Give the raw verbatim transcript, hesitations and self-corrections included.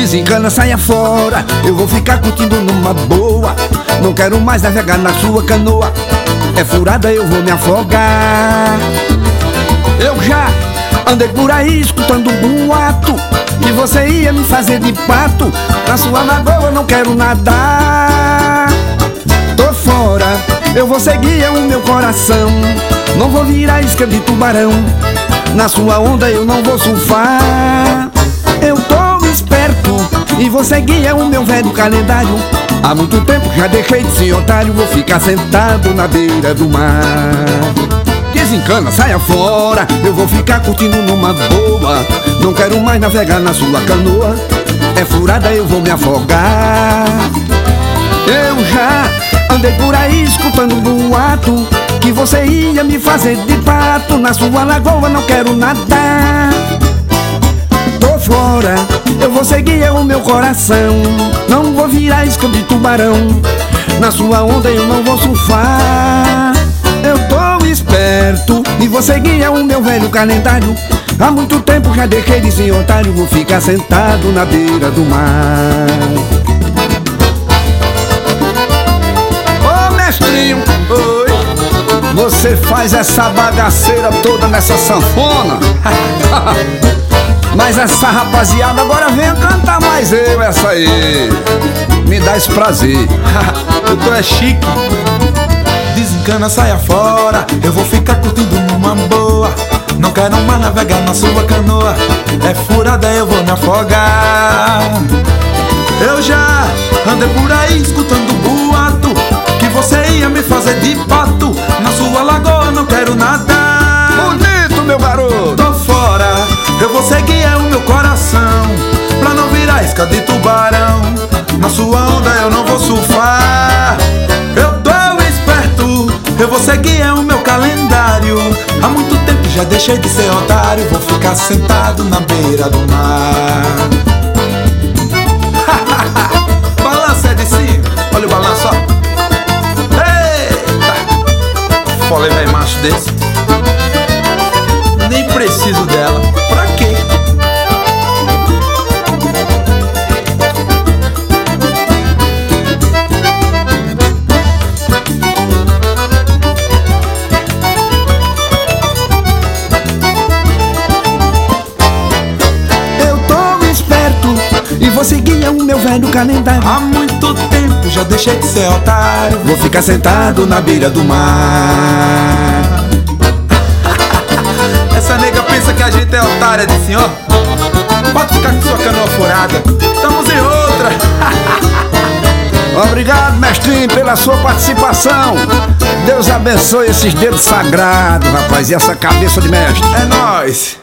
Desencana, saia fora, eu vou ficar curtindo numa boa. Não quero mais navegar na sua canoa, é furada, eu vou me afogar. Eu já andei por aí escutando um boato que você ia me fazer de pato. Na sua lagoa eu não quero nadar. Tô fora, eu vou seguir o meu coração. Não vou virar isca de tubarão. Na sua onda eu não vou surfar. Eu tô esperto e vou seguir o meu velho calendário. Há muito tempo já deixei de ser otário. Vou ficar sentado na beira do mar. Desencana, saia fora, eu vou ficar curtindo numa boa. Não quero mais navegar na sua canoa, é furada, eu vou me afogar. Eu já andei por aí escutando um boato que você ia me fazer de pato. Na sua lagoa não quero nadar. Tô fora, eu vou seguir o meu coração. Não vou virar isca de tubarão. Na sua onda eu não vou surfar. Eu tô esperto e vou seguir o meu velho calendário. Há muito tempo já deixei de ser otário. Vou ficar sentado na beira do mar. Ô mestrinho, oi, você faz essa bagaceira toda nessa sanfona. Mas essa rapaziada agora venha cantar mais eu essa aí. Me dá esse prazer. Eu tô é chique. Desencana, saia fora, eu vou ficar curtindo numa boa. Não quero mais navegar na sua canoa, é furada, eu vou me afogar. Eu já andei por aí escutando boato que você ia me fazer de pato. Na sua lagoa não quero nadar. Bonito, meu garoto. Tô fora, eu vou seguir o meu coração, pra não virar isca de tubarão. Na sua onda eu não vou surfar. Eu tô esperto, eu vou seguir o meu calendário. Há muito tempo já deixei de ser otário. Vou ficar sentado na beira do mar. Balança de cima, olha o balanço, ó. Eita, folha velho macho desse. Nem preciso dela, pra quê? E vou seguir o meu velho calendário. Há muito tempo já deixei de ser otário. Vou ficar sentado na beira do mar. Essa nega pensa que a gente é otária, disse senhor. Pode ficar com sua canoa furada, estamos em outra. Obrigado, mestrinho, pela sua participação. Deus abençoe esses dedos sagrados, rapaz, e essa cabeça de mestre. É nóis.